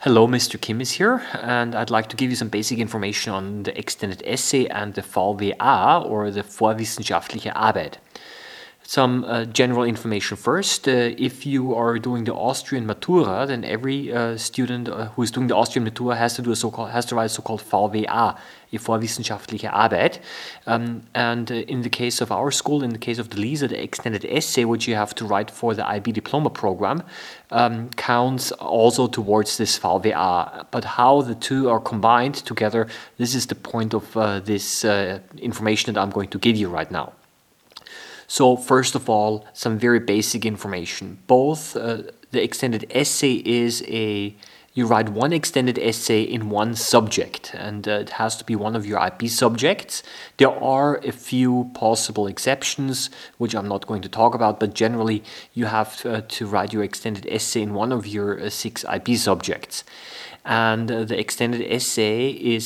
Hello, Mr. Kim is here, and I'd like to give you some basic information on the extended essay and the VWA, or the vorwissenschaftliche Arbeit. Some general information first. If you are doing the Austrian Matura, then every student who is doing the Austrian Matura has to write a so-called VWA, a vorwissenschaftliche Arbeit. And in the case of our school, in the case of the LISA, the extended essay, which you have to write for the IB diploma program, counts also towards this VWA. But how the two are combined together, this is the point of this information that I'm going to give you right now. So first of all, some very basic information. Both the extended essay is you write one extended essay in one subject, and it has to be one of your IB subjects. There are a few possible exceptions, which I'm not going to talk about, but generally you have to write your extended essay in one of your 6 IB subjects. And the extended essay is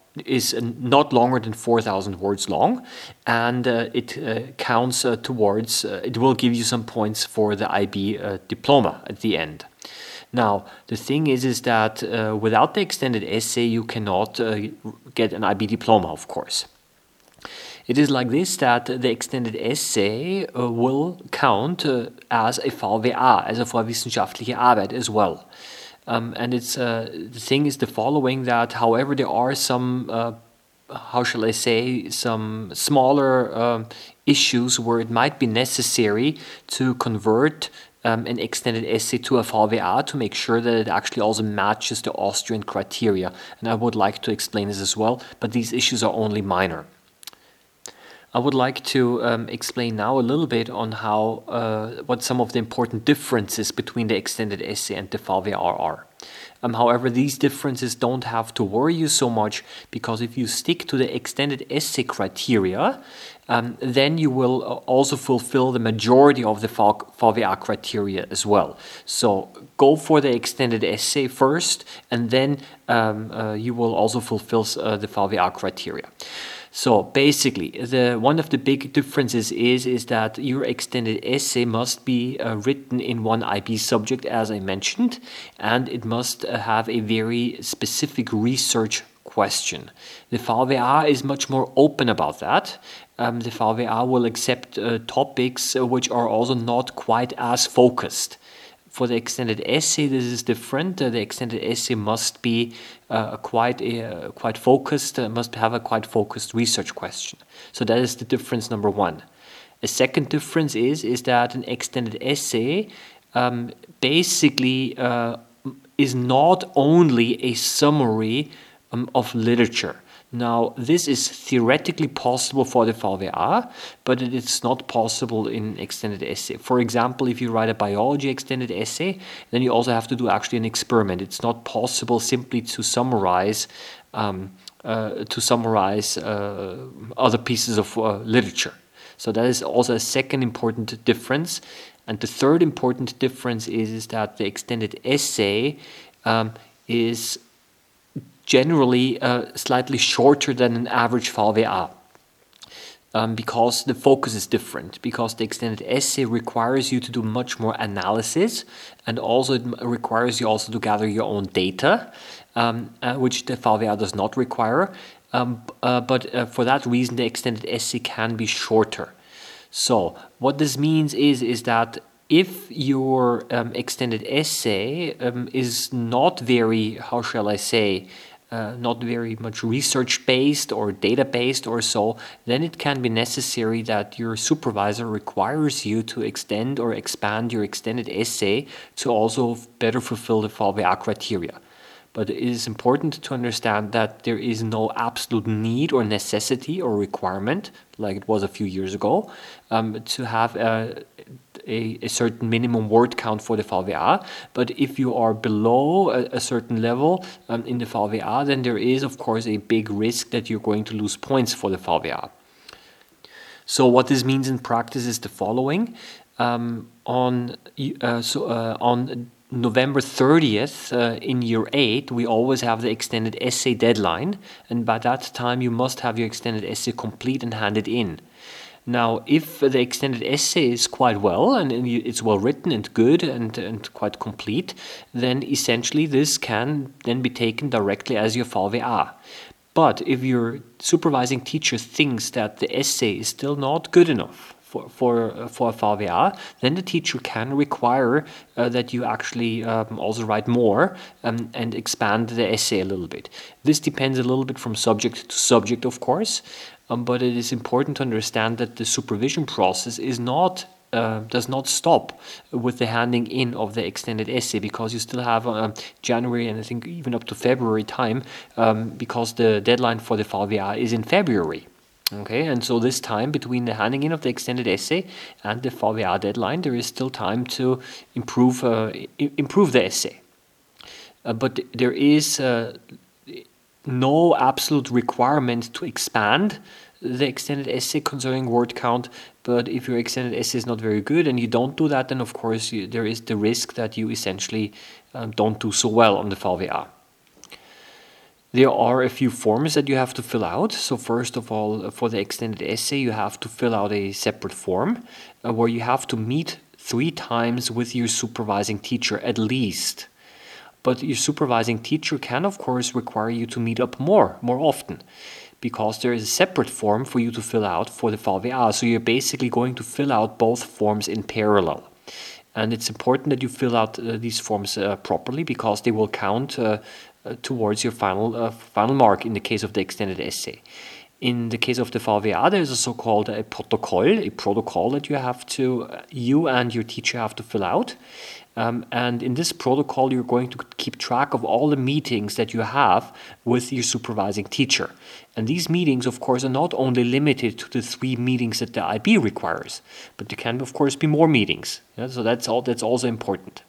not longer than 4,000 words long, and it counts towards, it will give you some points for the IB diploma at the end. Now, the thing is that without the extended essay, you cannot get an IB diploma, of course. It is like this, that the extended essay will count as a VWA, as a vorwissenschaftliche Arbeit as well. And it's the thing is the following, that however there are some, how shall I say, some smaller issues where it might be necessary to convert an extended essay to a VWA to make sure that it actually also matches the Austrian criteria. And I would like to explain this as well, but these issues are only minor. I would like to explain now a little bit on how what some of the important differences between the extended essay and the VWA are. However, these differences don't have to worry you so much, because if you stick to the extended essay criteria, then you will also fulfill the majority of the VWA criteria as well. So go for the extended essay first, and then you will also fulfill the VWA criteria. So basically, one of the big differences is that your extended essay must be written in one IB subject, as I mentioned, and it must have a very specific research question. The VWA is much more open about that. The VWA will accept topics which are also not quite as focused. For the extended essay, this is different. The extended essay must be quite focused, must have a quite focused research question. So that is the difference number one. A second difference is that an extended essay basically is not only a summary of literature. Now, this is theoretically possible for the VWA, but it is not possible in extended essay. For example, if you write a biology extended essay, then you also have to do actually an experiment. It's not possible simply to summarize other pieces of literature. So that is also a second important difference. And the third important difference is that the extended essay is generally slightly shorter than an average VWA, because the focus is different, because the extended essay requires you to do much more analysis, and also it requires you also to gather your own data, which the VWA does not require, but for that reason the extended essay can be shorter. So what this means is that if your extended essay is not very, how shall I say, not very much research-based or data-based or so, then it can be necessary that your supervisor requires you to extend or expand your extended essay to also better fulfill the VWA criteria. But it is important to understand that there is no absolute need or necessity or requirement, like it was a few years ago, to have a certain minimum word count for the VWA. But if you are below a certain level in the VWA, then there is, of course, a big risk that you're going to lose points for the VWA. So what this means in practice is the following. On November 30th in year 8, we always have the extended essay deadline, and by that time you must have your extended essay complete and handed in. Now, if the extended essay is quite well and it's well written and good and quite complete, then essentially this can then be taken directly as your VWA. But if your supervising teacher thinks that the essay is still not good enough for a VWA, then the teacher can require that you actually also write more and expand the essay a little bit. This depends a little bit from subject to subject, of course, but it is important to understand that the supervision process does not stop with the handing in of the extended essay, because you still have January and I think even up to February time, because the deadline for the VWA is in February. Okay, and so this time between the handing in of the extended essay and the VWA deadline, there is still time to improve the essay. But there is no absolute requirement to expand the extended essay concerning word count. But if your extended essay is not very good and you don't do that, then of course there is the risk that you essentially don't do so well on the VWA. There are a few forms that you have to fill out. So first of all, for the extended essay, you have to fill out a separate form where you have to meet 3 times with your supervising teacher at least. But your supervising teacher can, of course, require you to meet up more often, because there is a separate form for you to fill out for the VWA. So you're basically going to fill out both forms in parallel. And it's important that you fill out these forms properly, because they will count towards your final mark in the case of the extended essay. In the case of the VWA, there is a so-called a protocol that you and your teacher have to fill out. And in this protocol, you're going to keep track of all the meetings that you have with your supervising teacher. And these meetings, of course, are not only limited to the 3 meetings that the IB requires, but there can, of course, be more meetings. Yeah? So that's also important.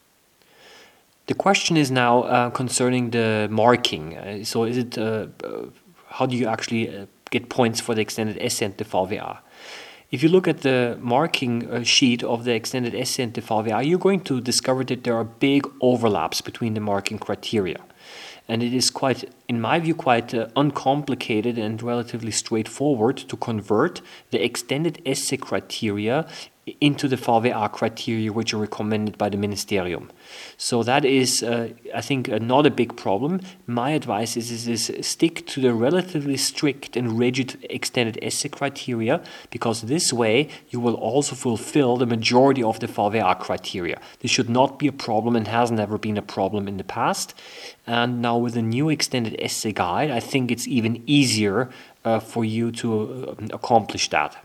The question is now concerning the marking. So is it how do you actually get points for the extended essay and the VWA? If you look at the marking sheet of the extended essay and the VWA, you're going to discover that there are big overlaps between the marking criteria. And it is quite, in my view, quite uncomplicated and relatively straightforward to convert the extended essay criteria into the VWA criteria which are recommended by the Ministerium. So that is, I think, not a big problem. My advice is stick to the relatively strict and rigid extended essay criteria, because this way you will also fulfill the majority of the VWA criteria. This should not be a problem and has never been a problem in the past. And now with the new extended essay guide, I think it's even easier for you to accomplish that.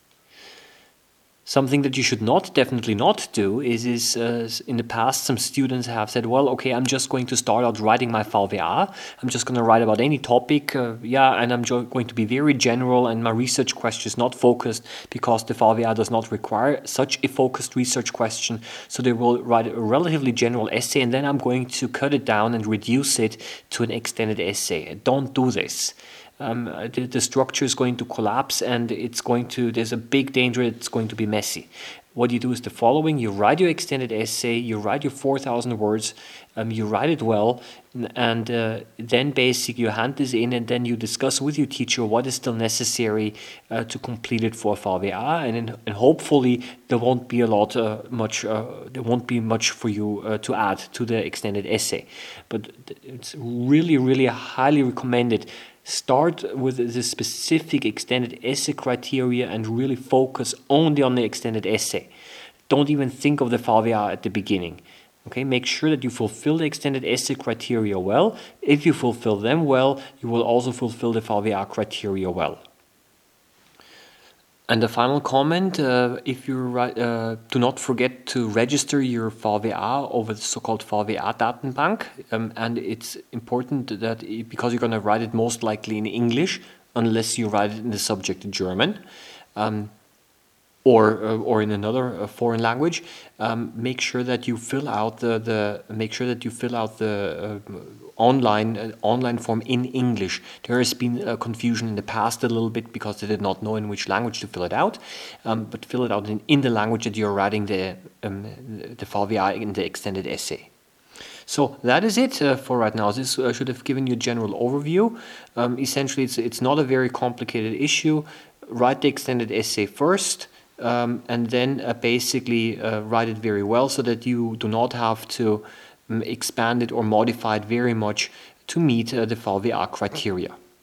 Something that you should definitely not do is in the past, some students have said, well, okay, I'm just going to start out writing my VWA. I'm just going to write about any topic, and I'm going to be very general, and my research question is not focused, because the VWA does not require such a focused research question. So they will write a relatively general essay, and then I'm going to cut it down and reduce it to an extended essay. Don't do this. The structure is going to collapse, and there's a big danger it's going to be messy. What you do is the following: you write your extended essay, you write your 4,000 words, you write it well, and then basically you hand this in, and then you discuss with your teacher what is still necessary to complete it for VWA, and hopefully there won't be much for you to add to the extended essay. But it's really, really highly recommended. Start with the specific extended essay criteria and really focus only on the extended essay. Don't even think of the VWA at the beginning. Okay, make sure that you fulfill the extended essay criteria well. If you fulfill them well, you will also fulfill the VWA criteria well. And the final comment, if you do not forget to register your VWA over the so-called VWA Datenbank. And it's important that, because you're going to write it most likely in English, unless you write it in the subject German, or in another foreign language, make sure that you fill out the online form in English. There has been confusion in the past a little bit, because they did not know in which language to fill it out, but fill it out in the language that you're writing the VWA in the extended essay. So that is it for right now. This should have given you a general overview. Essentially, it's not a very complicated issue. write the extended essay first, and then basically write it very well so that you do not have to expand it or modify it very much to meet the VWA criteria.